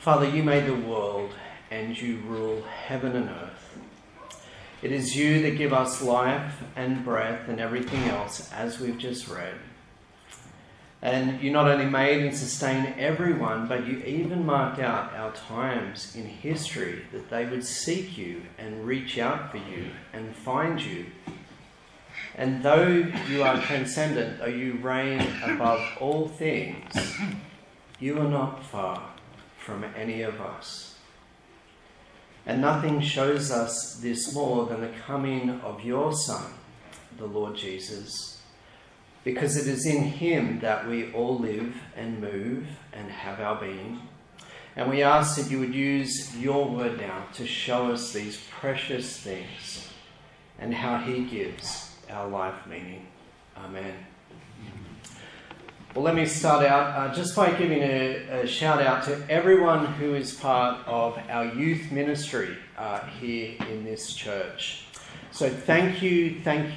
Father, you made the world and you rule heaven and earth. It is you that give us life and breath and everything else, as we've just read. And you not only made and sustain everyone, but you even marked out our times in history that they would seek you and reach out for you and find you. And though you are transcendent, though you reign above all things, you are not far from any of us. And nothing shows us this more than the coming of your Son, the Lord Jesus, because it is in him that we all live and move and have our being. And we ask that you would use your word now to show us these precious things and how he gives our life meaning. Amen. Well, let me start out just by giving a shout out to everyone who is part of our youth ministry here in this church. So thank you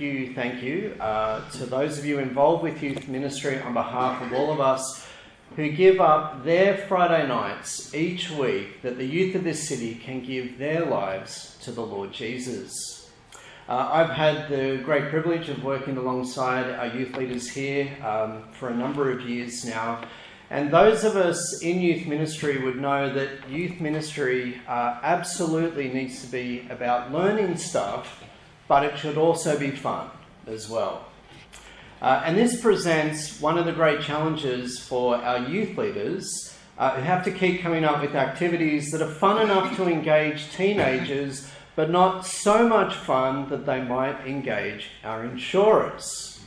to those of you involved with youth ministry on behalf of all of us who give up their Friday nights each week that the youth of this city can give their lives to the Lord Jesus. I've had the great privilege of working alongside our youth leaders here for a number of years now. And those of us in youth ministry would know that youth ministry absolutely needs to be about learning stuff, but it should also be fun as well. And this presents one of the great challenges for our youth leaders who have to keep coming up with activities that are fun enough to engage teenagers, but not so much fun that they might engage our insurers.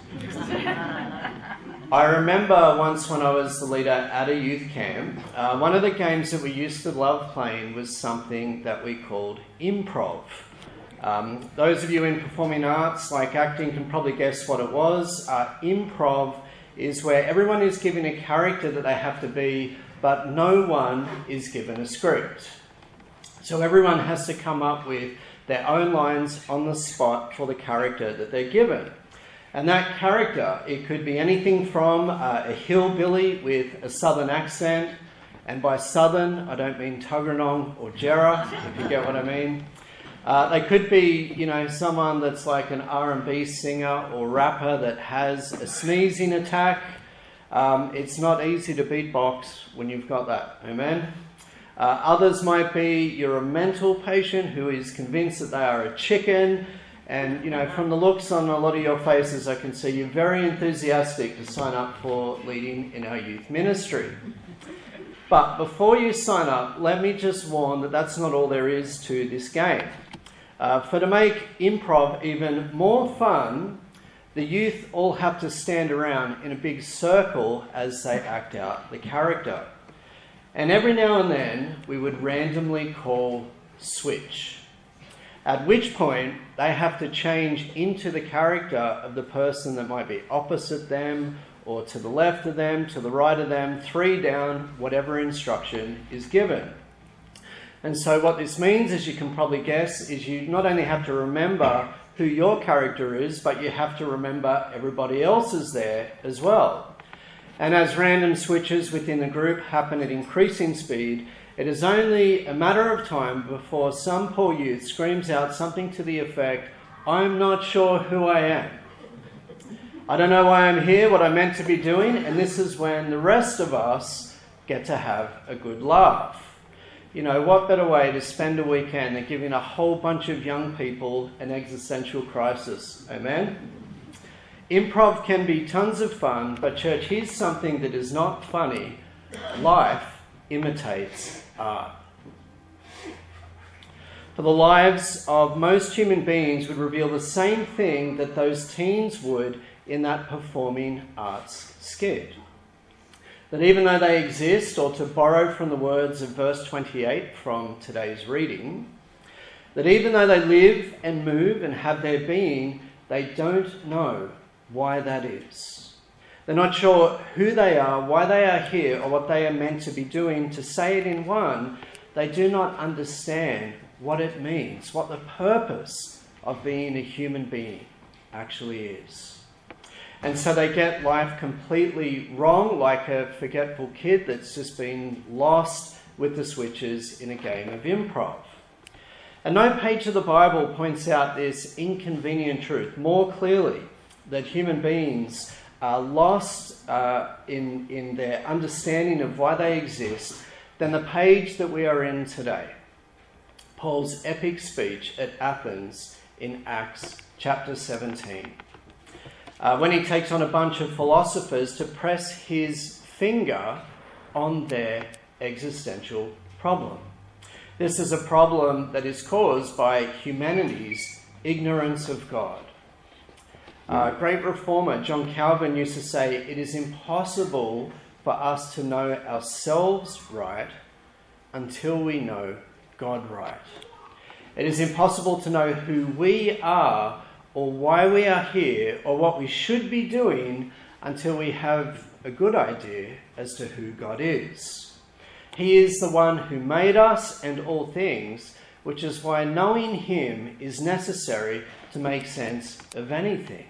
I remember once when I was the leader at a youth camp, one of the games that we used to love playing was something that we called improv. Those of you in performing arts, like acting, can probably guess what it was. Improv is where everyone is given a character that they have to be, but no one is given a script. So everyone has to come up with their own lines on the spot for the character that they're given. And that character, it could be anything from a hillbilly with a southern accent, and by southern I don't mean Tuggeranong or Jarrah, if you get what I mean. They could be, someone that's like an R&B singer or rapper that has a sneezing attack. It's not easy to beatbox when you've got that, amen? Others might be you're a mental patient who is convinced that they are a chicken. And, from the looks on a lot of your faces, I can see you're very enthusiastic to sign up for leading in our youth ministry. But before you sign up, let me just warn that that's not all there is to this game. To make improv even more fun, the youth all have to stand around in a big circle as they act out the character. And every now and then, we would randomly call switch, at which point they have to change into the character of the person that might be opposite them, or to the left of them, to the right of them, 3 down, whatever instruction is given. And so what this means, as you can probably guess, is you not only have to remember who your character is, but you have to remember everybody else is there as well. And as random switches within the group happen at increasing speed, it is only a matter of time before some poor youth screams out something to the effect, "I'm not sure who I am. I don't know why I'm here, what I'm meant to be doing," and this is when the rest of us get to have a good laugh. What better way to spend a weekend than giving a whole bunch of young people an existential crisis, amen? Improv can be tons of fun, but church, here's something that is not funny. Life imitates art. For the lives of most human beings would reveal the same thing that those teens would in that performing arts skit. That even though they exist, or to borrow from the words of verse 28 from today's reading, that even though they live and move and have their being, they don't know why that is. They're not sure who they are, why they are here, or what they are meant to be doing. To say it in one, they do not understand what it means, what the purpose of being a human being actually is. And so they get life completely wrong, like a forgetful kid that's just been lost with the switches in a game of improv. And no page of the Bible points out this inconvenient truth more clearly, that human beings are lost in their understanding of why they exist, than the page that we are in today. Paul's epic speech at Athens in Acts chapter 17. When he takes on a bunch of philosophers to press his finger on their existential problem. This is a problem that is caused by humanity's ignorance of God. Great reformer John Calvin used to say, "It is impossible for us to know ourselves right until we know God right. It is impossible to know who we are or why we are here or what we should be doing until we have a good idea as to who God is. He is the one who made us and all things, which is why knowing him is necessary to make sense of anything."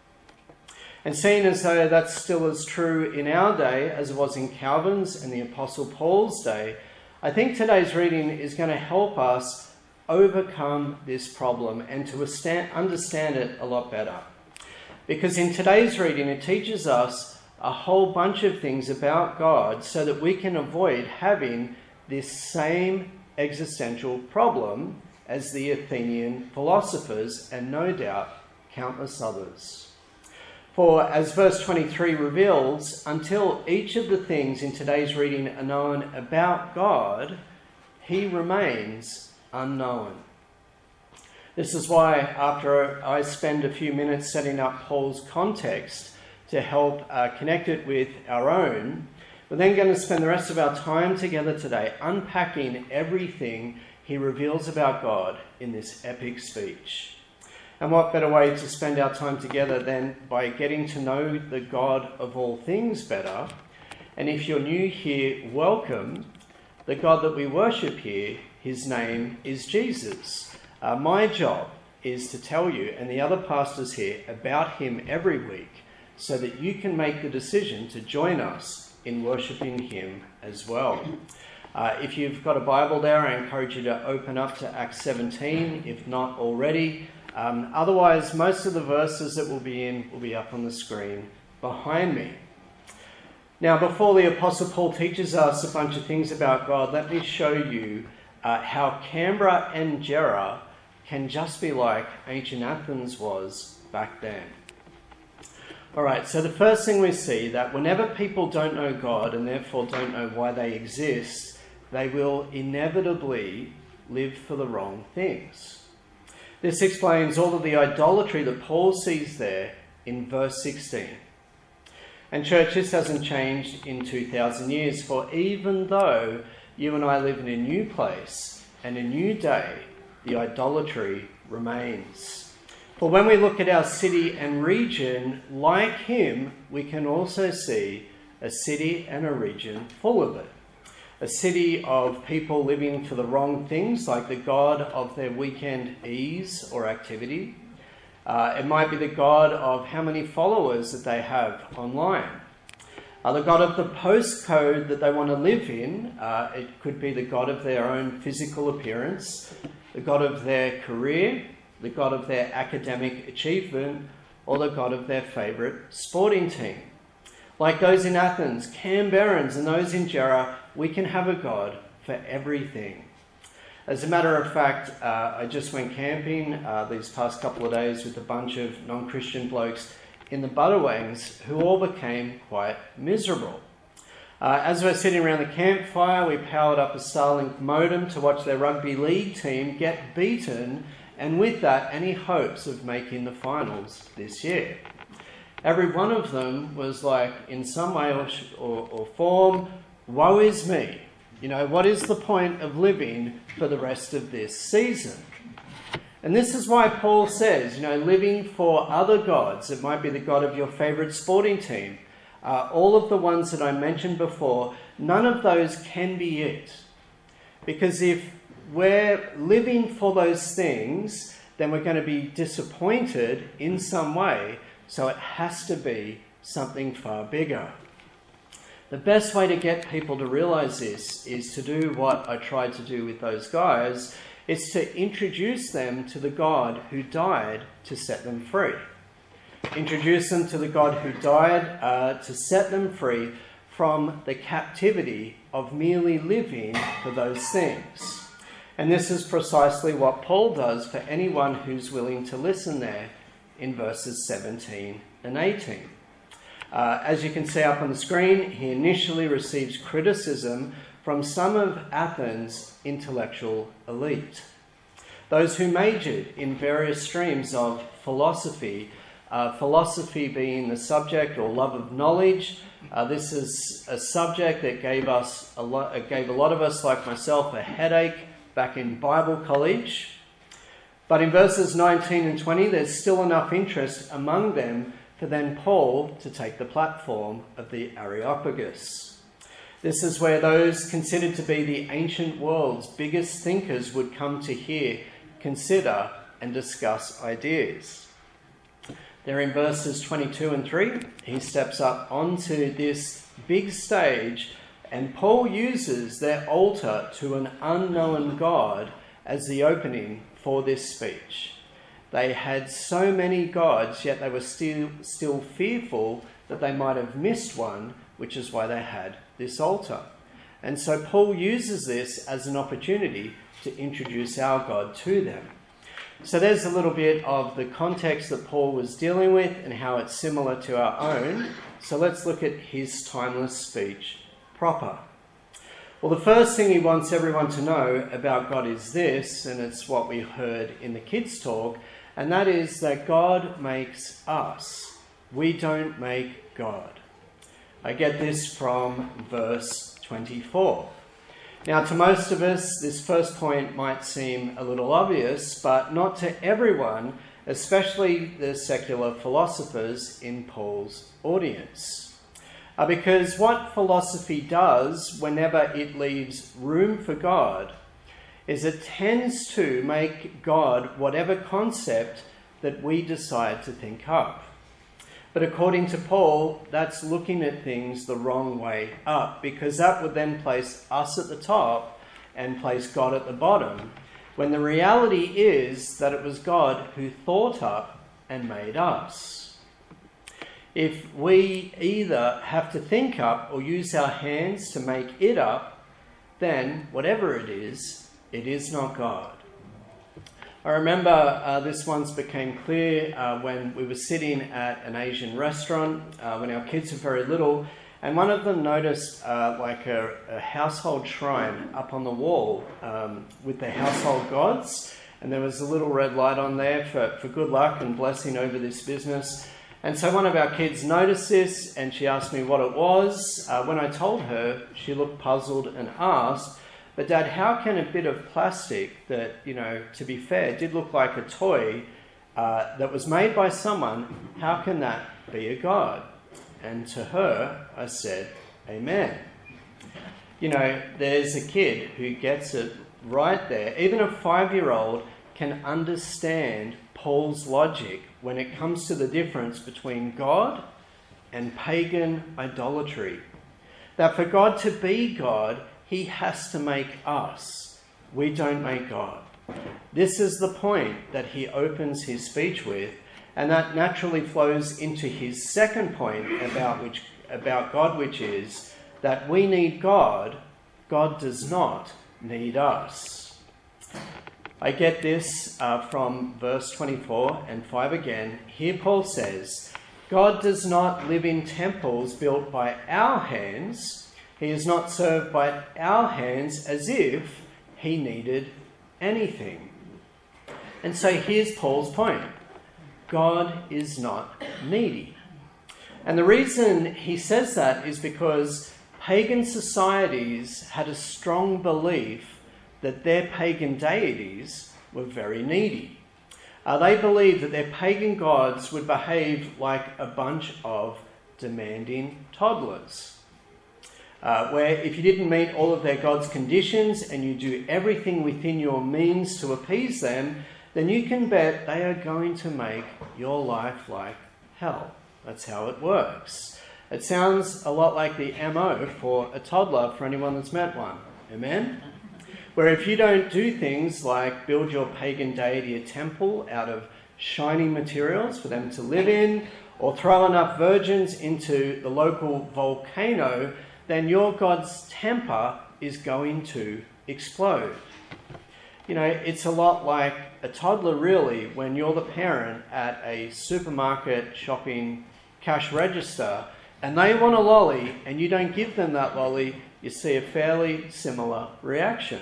And seeing as though that's still as true in our day as it was in Calvin's and the Apostle Paul's day, I think today's reading is going to help us overcome this problem and to understand it a lot better. Because in today's reading, it teaches us a whole bunch of things about God so that we can avoid having this same existential problem as the Athenian philosophers and no doubt countless others. For as verse 23 reveals, until each of the things in today's reading are known about God, he remains unknown. This is why after I spend a few minutes setting up Paul's context to help connect it with our own, we're then going to spend the rest of our time together today unpacking everything he reveals about God in this epic speech. And what better way to spend our time together than by getting to know the God of all things better. And if you're new here, welcome. The God that we worship here, his name is Jesus. My job is to tell you and the other pastors here about him every week so that you can make the decision to join us in worshipping him as well. If you've got a Bible there, I encourage you to open up to Acts 17, if not already. Otherwise, most of the verses that we'll be in will be up on the screen behind me. Now, before the Apostle Paul teaches us a bunch of things about God, let me show you how Canberra and Jera can just be like ancient Athens was back then. All right, so the first thing we see that whenever people don't know God and therefore don't know why they exist, they will inevitably live for the wrong things. This explains all of the idolatry that Paul sees there in verse 16. And church, this hasn't changed in 2,000 years, for even though you and I live in a new place and a new day, the idolatry remains. For when we look at our city and region, like him, we can also see a city and a region full of it. A city of people living for the wrong things, like the God of their weekend ease or activity. It might be the God of how many followers that they have online. The God of the postcode that they want to live in. It could be the God of their own physical appearance, the God of their career, the God of their academic achievement, or the God of their favourite sporting team. Like those in Athens, Canberrans and those in Jera, we can have a God for everything. As a matter of fact, I just went camping these past couple of days with a bunch of non-Christian blokes in the Budawangs who all became quite miserable. As we're sitting around the campfire, we powered up a Starlink modem to watch their rugby league team get beaten, and with that, any hopes of making the finals this year. Every one of them was like, in some way or form, woe is me. You know, what is the point of living for the rest of this season? And this is why Paul says, living for other gods, it might be the God of your favourite sporting team, all of the ones that I mentioned before, none of those can be it. Because if we're living for those things, then we're going to be disappointed in some way. So it has to be something far bigger. The best way to get people to realize this is to do what I tried to do with those guys. It's to introduce them to the God who died to set them free. Introduce them to the God who died to set them free from the captivity of merely living for those things. And this is precisely what Paul does for anyone who's willing to listen there in verses 17 and 18. As you can see up on the screen, he initially receives criticism from some of Athens' intellectual elite. Those who majored in various streams of philosophy, philosophy being the subject or love of knowledge. This is a subject that gave a lot of us, like myself, a headache back in Bible college. But in verses 19 and 20, there's still enough interest among them for then Paul to take the platform of the Areopagus. This is where those considered to be the ancient world's biggest thinkers would come to hear, consider, and discuss ideas. There in verses 22 and 3, he steps up onto this big stage, and Paul uses their altar to an unknown God as the opening for this speech. They had so many gods, yet they were still fearful that they might have missed one, which is why they had this altar. And so Paul uses this as an opportunity to introduce our God to them. So there's a little bit of the context that Paul was dealing with and how it's similar to our own. So let's look at his timeless speech proper. Well, the first thing he wants everyone to know about God is this, and it's what we heard in the kids' talk, and that is that God makes us. We don't make God. I get this from verse 24. Now, to most of us, this first point might seem a little obvious, but not to everyone, especially the secular philosophers in Paul's audience. Because what philosophy does whenever it leaves room for God is it tends to make God whatever concept that we decide to think up. But according to Paul, that's looking at things the wrong way up, because that would then place us at the top and place God at the bottom, when the reality is that it was God who thought up and made us. If we either have to think up or use our hands to make it up, then whatever it is not God. I remember this once became clear when we were sitting at an Asian restaurant when our kids were very little, and one of them noticed like a household shrine up on the wall with the household gods, and there was a little red light on there for good luck and blessing over this business. And so one of our kids noticed this, and she asked me what it was. When I told her, she looked puzzled and asked, "But Dad, how can a bit of plastic that, to be fair, did look like a toy that was made by someone, how can that be a god?" And to her, I said, "Amen." There's a kid who gets it right there. Even a 5-year-old can understand Paul's logic when it comes to the difference between God and pagan idolatry. That for God to be God, he has to make us. We don't make God. This is the point that he opens his speech with, and that naturally flows into his second point about God, which is that we need God. God does not need us. I get this from verse 24 and 5 again. Here Paul says, God does not live in temples built by our hands. He is not served by our hands as if he needed anything. And so here's Paul's point. God is not needy. And the reason he says that is because pagan societies had a strong belief that their pagan deities were very needy. They believed that their pagan gods would behave like a bunch of demanding toddlers. Where if you didn't meet all of their gods' conditions and you do everything within your means to appease them, then you can bet they are going to make your life like hell. That's how it works. It sounds a lot like the MO for a toddler, for anyone that's met one. Amen? Where if you don't do things like build your pagan deity a temple out of shiny materials for them to live in, or throw enough virgins into the local volcano, then your God's temper is going to explode. You know, it's a lot like a toddler really when you're the parent at a supermarket shopping cash register and they want a lolly and you don't give them that lolly, you see a fairly similar reaction.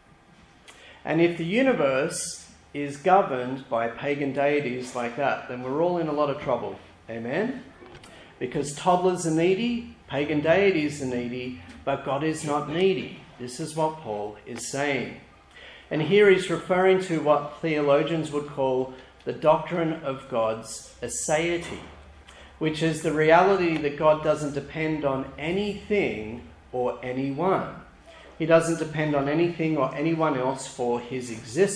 And if the universe is governed by pagan deities like that, then we're all in a lot of trouble. Amen? Because toddlers are needy, pagan deities are needy, but God is not needy. This is what Paul is saying. And here he's referring to what theologians would call the doctrine of God's aseity, which is the reality that God doesn't depend on anything or anyone. He doesn't depend on anything or anyone else for his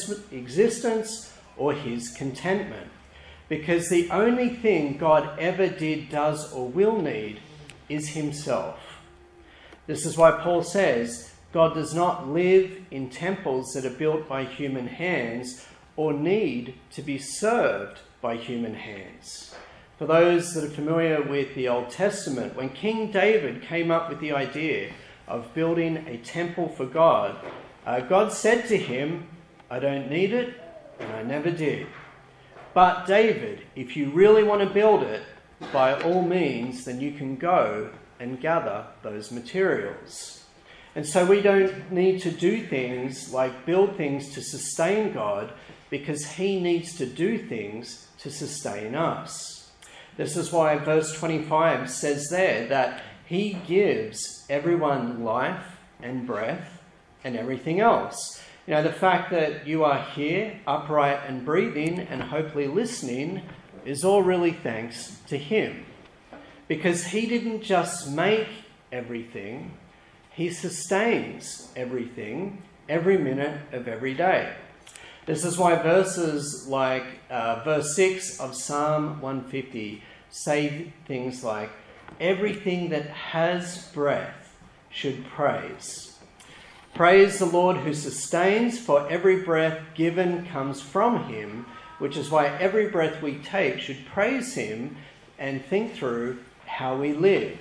existence or his contentment. Because the only thing God ever did, does, or will need is himself. This is why Paul says God does not live in temples that are built by human hands or need to be served by human hands. For those that are familiar with the Old Testament, when King David came up with the idea of building a temple for God, God said to him, "I don't need it, and I never did. But David, if you really want to build it, by all means, then you can go and gather those materials." And so we don't need to do things like build things to sustain God, because he needs to do things to sustain us. This is why verse 25 says there that he gives everyone life and breath and everything else. You know, the fact that you are here, upright and breathing and hopefully listening is all really thanks to him. Because he didn't just make everything, he sustains everything every minute of every day. This is why verses like verse 6 of Psalm 150 say things like, "Everything that has breath should praise. Praise the Lord who sustains, for every breath given comes from him," which is why every breath we take should praise him and think through how we live.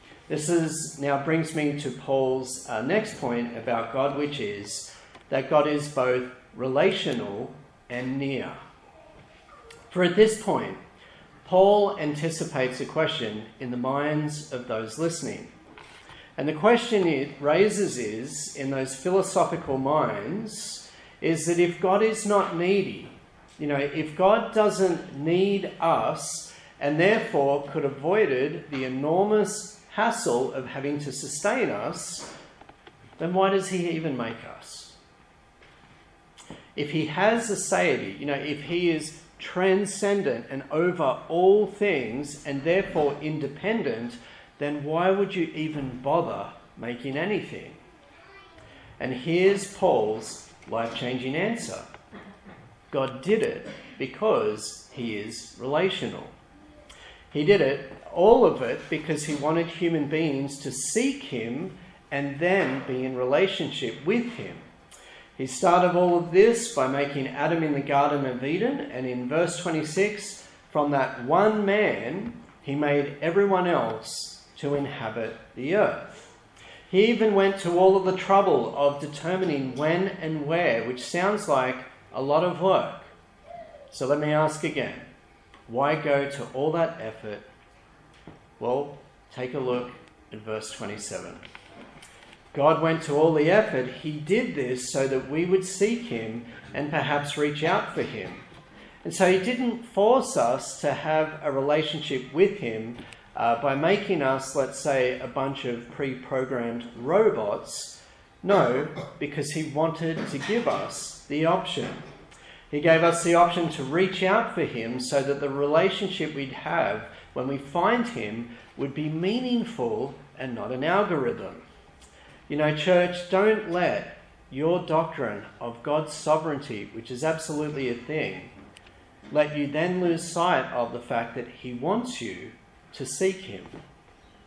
This now brings me to Paul's next point about God, which is that God is both relational and near. For at this point, Paul anticipates a question in the minds of those listening. And the question it raises is, in those philosophical minds, is that if God is not needy, if God doesn't need us and therefore could have avoided the enormous hassle of having to sustain us, then why does he even make us? If he has aseity, if he is transcendent and over all things and therefore independent, then why would you even bother making anything? And here's Paul's life-changing answer. God did it because he is relational. He did it, all of it, because he wanted human beings to seek him and then be in relationship with him. He started all of this by making Adam in the Garden of Eden, and in verse 26, from that one man, he made everyone else to inhabit the earth. He even went to all of the trouble of determining when and where, which sounds like a lot of work. So let me ask again, why go to all that effort? Well, take a look at verse 27. God went to all the effort. He did this so that we would seek him and perhaps reach out for him. And so he didn't force us to have a relationship with him by making us, let's say, a bunch of pre-programmed robots. No, because he wanted to give us the option. He gave us the option to reach out for him so that the relationship we'd have when we find him would be meaningful and not an algorithm. Church, don't let your doctrine of God's sovereignty, which is absolutely a thing, let you then lose sight of the fact that he wants you to seek him.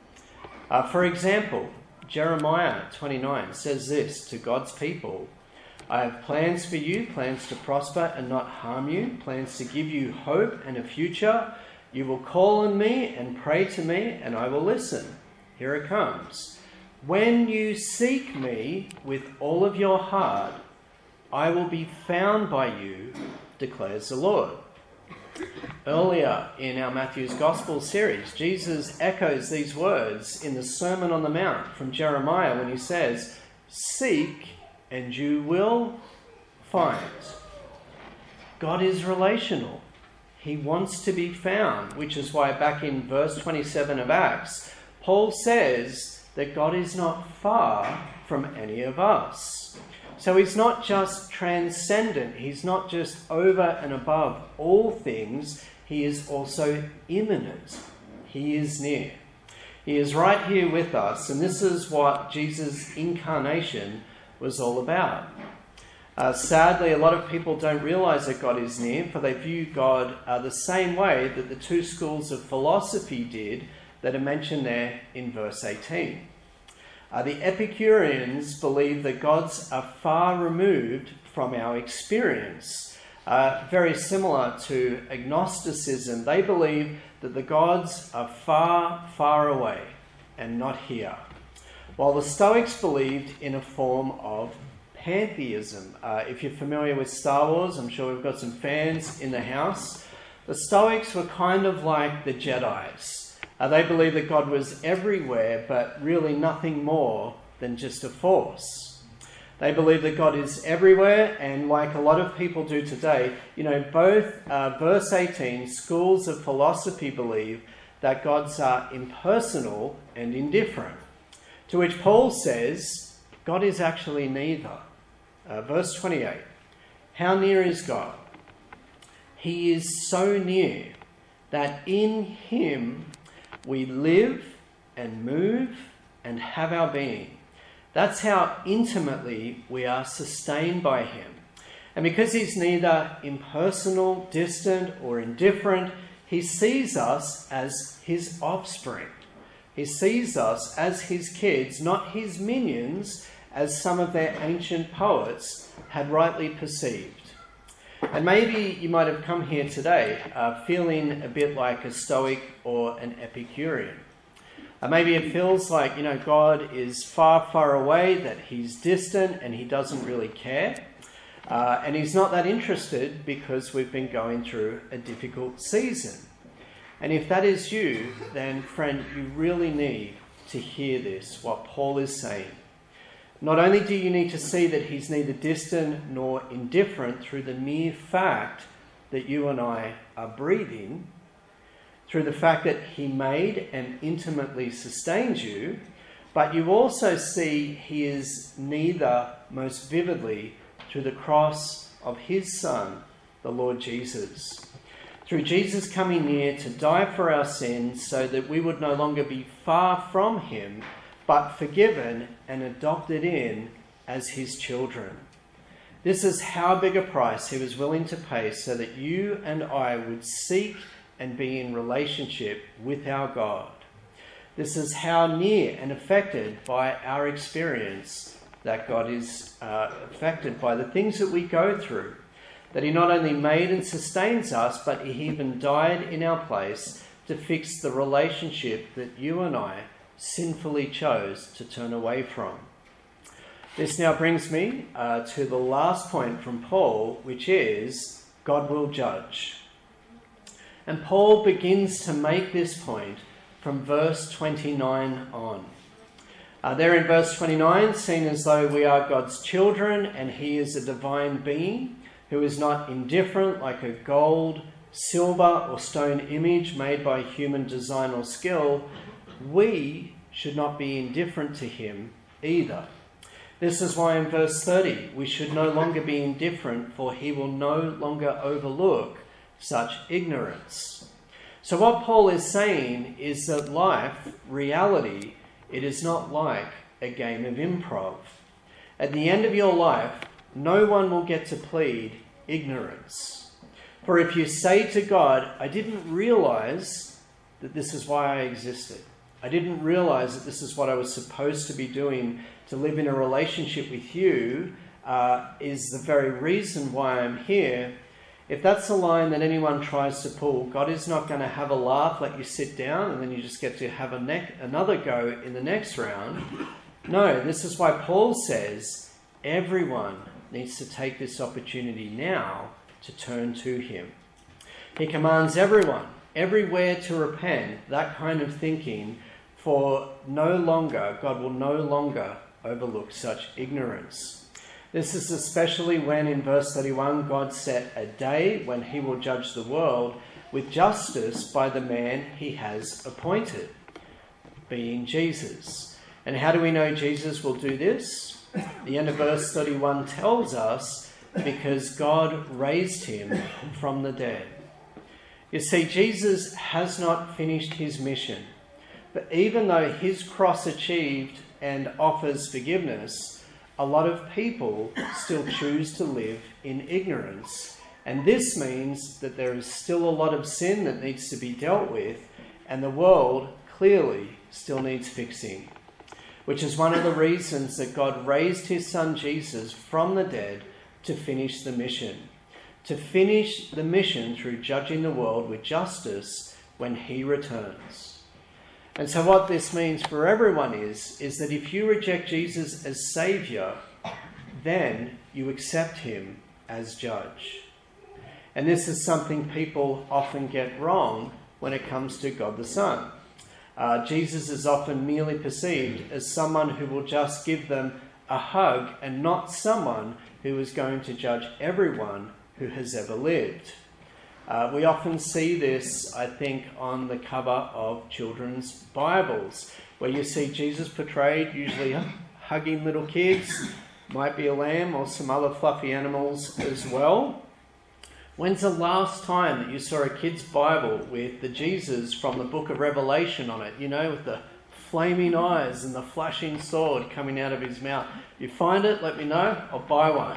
For example, Jeremiah 29 says this to God's people: I have plans for you, plans to prosper and not harm you, plans to give you hope and a future. You will call on me and pray to me, and I will listen. Here it comes. When you seek me with all of your heart, I will be found by you, declares the Lord. Earlier in our Matthew's Gospel series, Jesus echoes these words in the Sermon on the Mount from Jeremiah when he says, "Seek and you will find." God is relational. He wants to be found, which is why back in verse 27 of Acts, Paul says that God is not far from any of us. So he's not just transcendent. He's not just over and above all things. He is also immanent. He is near. He is right here with us, and this is what Jesus' incarnation was all about. Sadly, a lot of people don't realise that God is near, for they view God the same way that the two schools of philosophy did that are mentioned there in verse 18. The Epicureans believe that gods are far removed from our experience. Very similar to agnosticism, they believe that the gods are far, far away and not here. While the Stoics believed in a form of pantheism. If you're familiar with Star Wars, I'm sure we've got some fans in the house. The Stoics were kind of like the Jedis. They believed that God was everywhere, but really nothing more than just a force. They believe that God is everywhere, and like a lot of people do today, both verse 18, schools of philosophy believe that gods are impersonal and indifferent. To which Paul says, God is actually neither. Verse 28, how near is God? He is so near that in him we live and move and have our being. That's how intimately we are sustained by him. And because he's neither impersonal, distant, or indifferent, he sees us as his offspring. He sees us as his kids, not his minions, as some of their ancient poets had rightly perceived. And maybe you might have come here today feeling a bit like a Stoic or an Epicurean. Maybe it feels like, God is far, far away, that he's distant and he doesn't really care. And he's not that interested because we've been going through a difficult season. And if that is you, then friend, you really need to hear this, what Paul is saying. Not only do you need to see that he's neither distant nor indifferent through the mere fact that you and I are breathing, through the fact that he made and intimately sustains you, but you also see he is neither most vividly through the cross of his Son, the Lord Jesus. Through Jesus coming near to die for our sins so that we would no longer be far from him, but forgiven and adopted in as his children. This is how big a price he was willing to pay so that you and I would seek and be in relationship with our God. This is how near and affected by our experience that God is affected by the things that we go through. That he not only made and sustains us, but he even died in our place to fix the relationship that you and I sinfully chose to turn away from. This now brings me to the last point from Paul, which is God will judge. And Paul begins to make this point from verse 29 on. There in verse 29, seen as though we are God's children and he is a divine being who is not indifferent like a gold, silver or stone image made by human design or skill, we should not be indifferent to him either. This is why in verse 30 we should no longer be indifferent, for he will no longer overlook such ignorance. So what Paul is saying is that life, reality, it is not like a game of improv. At the end of your life, no one will get to plead ignorance. For if you say to God, I didn't realize that this is why I existed. I didn't realize that this is what I was supposed to be doing to live in a relationship with you, is the very reason why I'm here. If that's a line that anyone tries to pull, God is not going to have a laugh, let you sit down, and then you just get to have another go in the next round. No, this is why Paul says everyone needs to take this opportunity now to turn to him. He commands everyone, everywhere, to repent, that kind of thinking, for God will no longer overlook such ignorance. This is especially when in verse 31 God set a day when he will judge the world with justice by the man he has appointed, being Jesus. And how do we know Jesus will do this? The end of verse 31 tells us, because God raised him from the dead. You see, Jesus has not finished his mission, but even though his cross achieved and offers forgiveness, a lot of people still choose to live in ignorance. And this means that there is still a lot of sin that needs to be dealt with, and the world clearly still needs fixing. Which is one of the reasons that God raised his son Jesus from the dead to finish the mission. To finish the mission through judging the world with justice when he returns. And so what this means for everyone is that if you reject Jesus as Saviour, then you accept him as judge. And this is something people often get wrong when it comes to God the Son. Jesus is often merely perceived as someone who will just give them a hug and not someone who is going to judge everyone who has ever lived. We often see this, I think, on the cover of children's Bibles, where you see Jesus portrayed usually hugging little kids, might be a lamb or some other fluffy animals as well. When's the last time that you saw a kid's Bible with the Jesus from the book of Revelation on it, with the flaming eyes and the flashing sword coming out of his mouth? You find it, let me know, I'll buy one.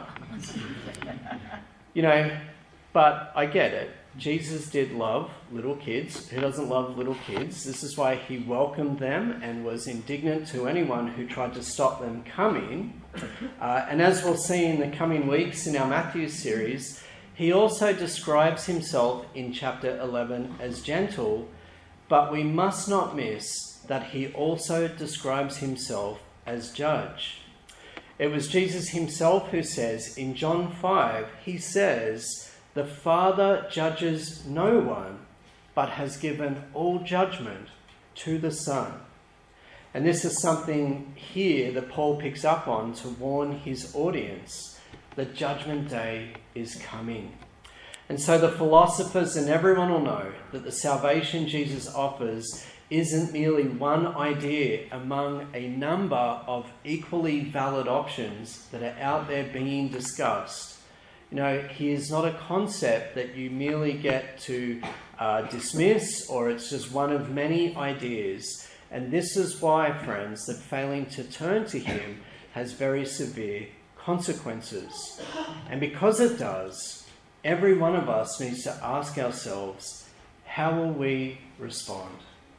But I get it. Jesus did love little kids. Who doesn't love little kids? This is why he welcomed them and was indignant to anyone who tried to stop them coming. And as we'll see in the coming weeks in our Matthew series, he also describes himself in chapter 11 as gentle, but we must not miss that he also describes himself as judge. It was Jesus himself who says in John 5, he says, "The Father judges no one, but has given all judgment to the Son." And this is something here that Paul picks up on to warn his audience. The judgment day is coming. And so the philosophers and everyone will know that the salvation Jesus offers isn't merely one idea among a number of equally valid options that are out there being discussed. He is not a concept that you merely get to dismiss, or it's just one of many ideas. And this is why, friends, that failing to turn to him has very severe consequences. And because it does, every one of us needs to ask ourselves, how will we respond?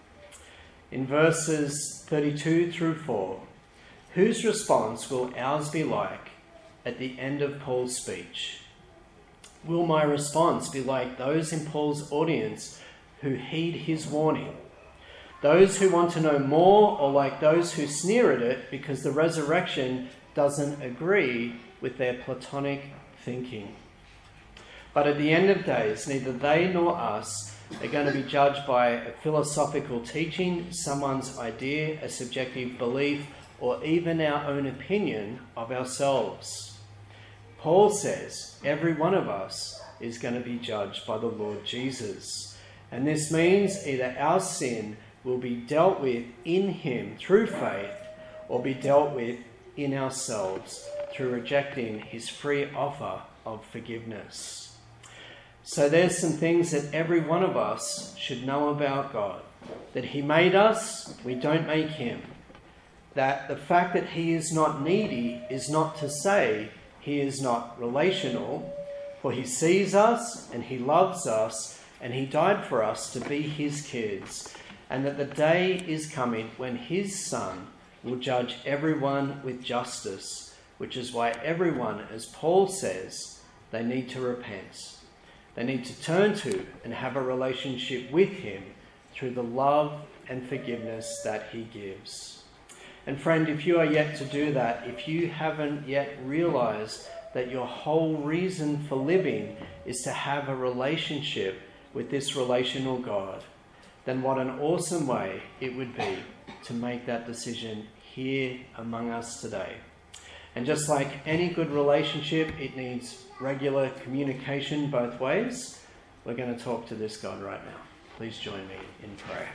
In verses 32 through 4, whose response will ours be like at the end of Paul's speech? Will my response be like those in Paul's audience who heed his warning? Those who want to know more, or like those who sneer at it because the resurrection doesn't agree with their Platonic thinking? But at the end of days, neither they nor us are going to be judged by a philosophical teaching, someone's idea, a subjective belief, or even our own opinion of ourselves. Paul says every one of us is going to be judged by the Lord Jesus. And this means either our sin will be dealt with in him through faith, or be dealt with in ourselves through rejecting his free offer of forgiveness. So there's some things that every one of us should know about God. That he made us, we don't make him. That the fact that he is not needy is not to say he is not relational, for he sees us and he loves us and he died for us to be his kids. and that the day is coming when his Son will judge everyone with justice, which is why everyone, as Paul says, they need to repent. They need to turn to and have a relationship with him through the love and forgiveness that he gives. And friend, if you are yet to do that, if you haven't yet realized that your whole reason for living is to have a relationship with this relational God, then what an awesome way it would be to make that decision here among us today. And just like any good relationship, it needs regular communication both ways. We're going to talk to this God right now. Please join me in prayer.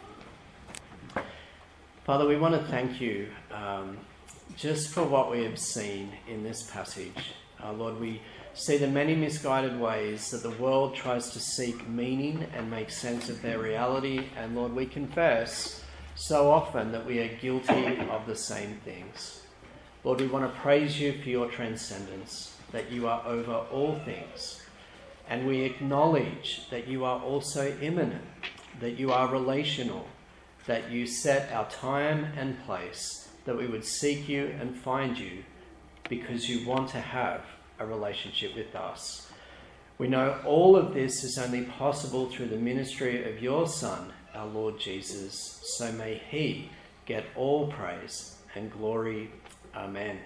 Father, we want to thank you just for what we have seen in this passage. Lord, we see the many misguided ways that the world tries to seek meaning and make sense of their reality. And Lord, we confess so often that we are guilty of the same things. Lord, we want to praise you for your transcendence, that you are over all things. And we acknowledge that you are also immanent, that you are relational, that you set our time and place, that we would seek you and find you because you want to have a relationship with us. We know all of this is only possible through the ministry of your Son, our Lord Jesus. So may he get all praise and glory. Amen.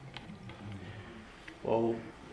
Well,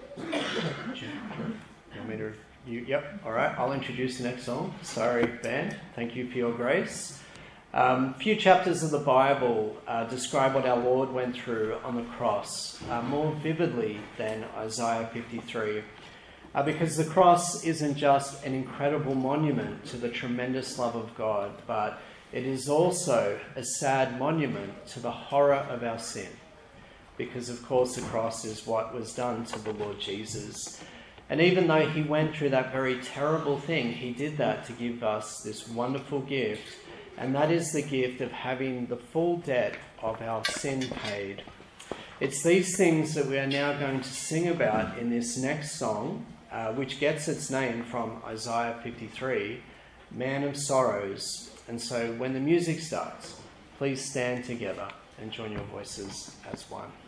yep, all right, I'll introduce the next song. Sorry, band. Thank you for your grace. Few chapters of the Bible describe what our Lord went through on the cross more vividly than Isaiah 53. Because the cross isn't just an incredible monument to the tremendous love of God, but it is also a sad monument to the horror of our sin. Because, of course, the cross is what was done to the Lord Jesus. And even though he went through that very terrible thing, he did that to give us this wonderful gift. And that is the gift of having the full debt of our sin paid. It's these things that we are now going to sing about in this next song, which gets its name from Isaiah 53, Man of Sorrows. And so when the music starts, please stand together and join your voices as one.